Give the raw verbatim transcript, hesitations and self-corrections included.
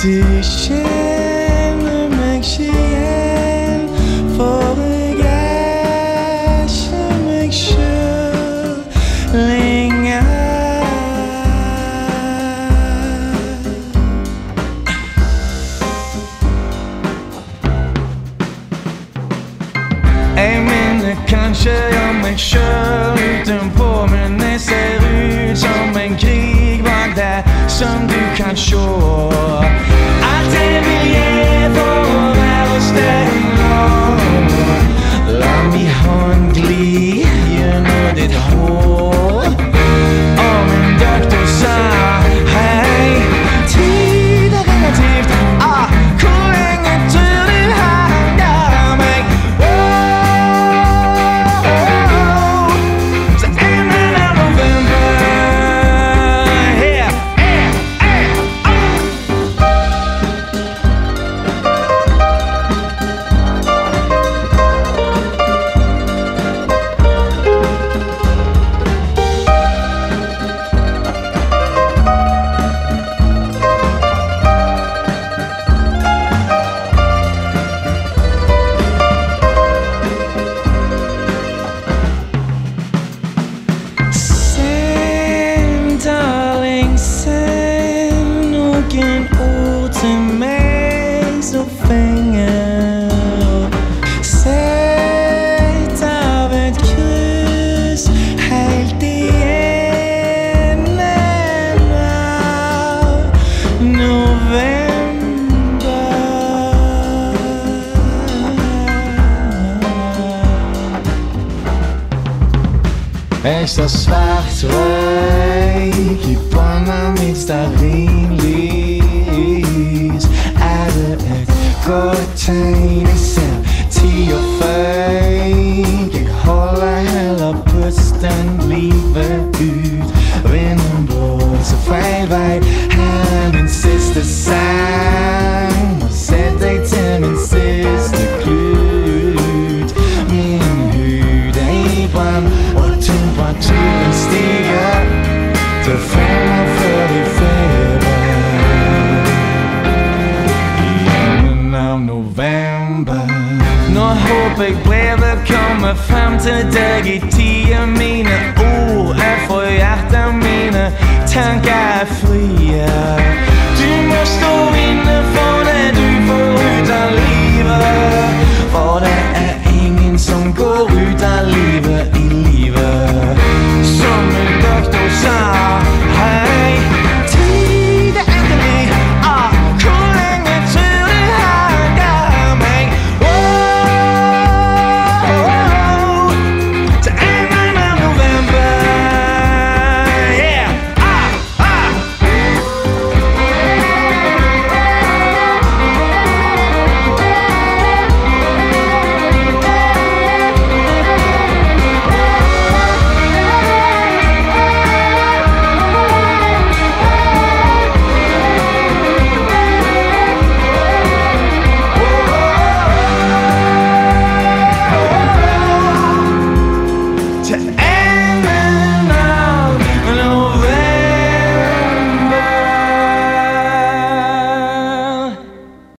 Du känner mig igen, for jeg känner mig själv länge. Jeg minder kanskje om mig själv utenpå, men det ser ut som en krig bak der, som du kan se. Alt det vil jeg for at være hos dig nå. Lad min hånd glide gjennom dit hår. Og min doktor sa, hej, tid er relativt. Ah, hvor længe tror du han gør mig? Så enden af november her. Send, darling, send nogle ord til mig, så fænger. Sæt af et kys helt i enden af november. Jeg står svart røg i bunden af mit stearinlys. Er det et godt tegn, især ti og fyrre? Jeg holder heller pusten livet ud. Vinden blåser fra vej, her er min sidste sang. Og sæt dig til min sidste klut. Min hud er i brand, og temperaturen stiger til femogfyrre feber i enden af november. Når håbet brevet kommer frem til dig i tider, mine ord er for hjertet, mine tanker er frie.